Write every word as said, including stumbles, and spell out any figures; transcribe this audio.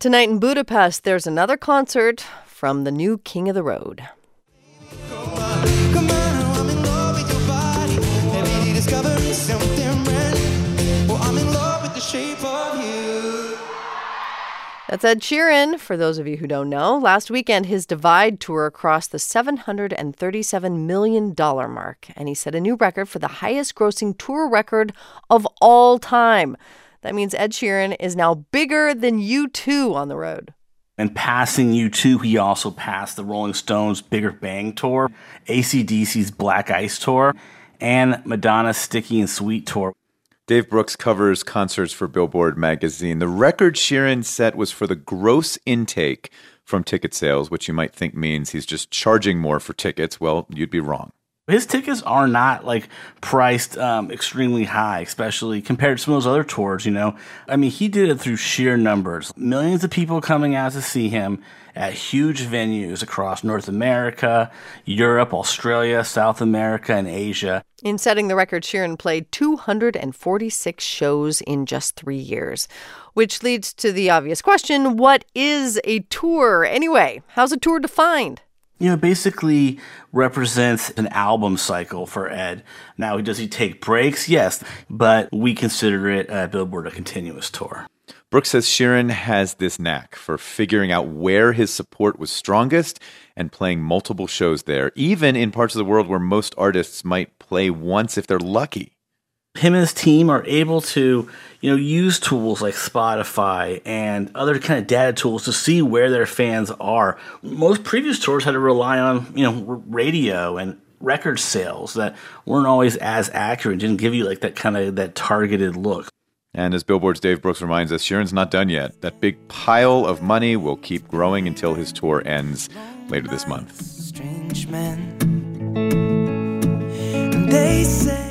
tonight in Budapest, there's another concert from the new King of the Road. That's Ed Sheeran, for those of you who don't know. Last weekend, his Divide tour crossed the seven hundred thirty-seven million dollars mark, and he set a new record for the highest-grossing tour record of all time. That means Ed Sheeran is now bigger than U two on the road. And passing U two, he also passed the Rolling Stones' Bigger Bang Tour, A C D C's Black Ice Tour, and Madonna's Sticky and Sweet Tour. Dave Brooks covers concerts for Billboard magazine. The record Sheeran set was for the gross intake from ticket sales, which you might think means he's just charging more for tickets. Well, you'd be wrong. His tickets are not, like, priced um, extremely high, especially compared to some of those other tours, you know. I mean, he did it through sheer numbers. Millions of people coming out to see him at huge venues across North America, Europe, Australia, South America, and Asia. In setting the record, Sheeran played two hundred forty-six shows in just three years, which leads to the obvious question, what is a tour anyway? How's a tour defined? You know, it basically represents an album cycle for Ed. Now, does he take breaks? Yes, but we consider it at Billboard a continuous tour. Brooks says Sheeran has this knack for figuring out where his support was strongest and playing multiple shows there, even in parts of the world where most artists might play once if they're lucky. Him and his team are able to, you know, use tools like Spotify and other kind of data tools to see where their fans are. Most previous tours had to rely on, you know, radio and record sales that weren't always as accurate, didn't give you like that kind of that targeted look. And as Billboard's Dave Brooks reminds us, Sheeran's not done yet. That big pile of money will keep growing until his tour ends later this month. Strange men. They say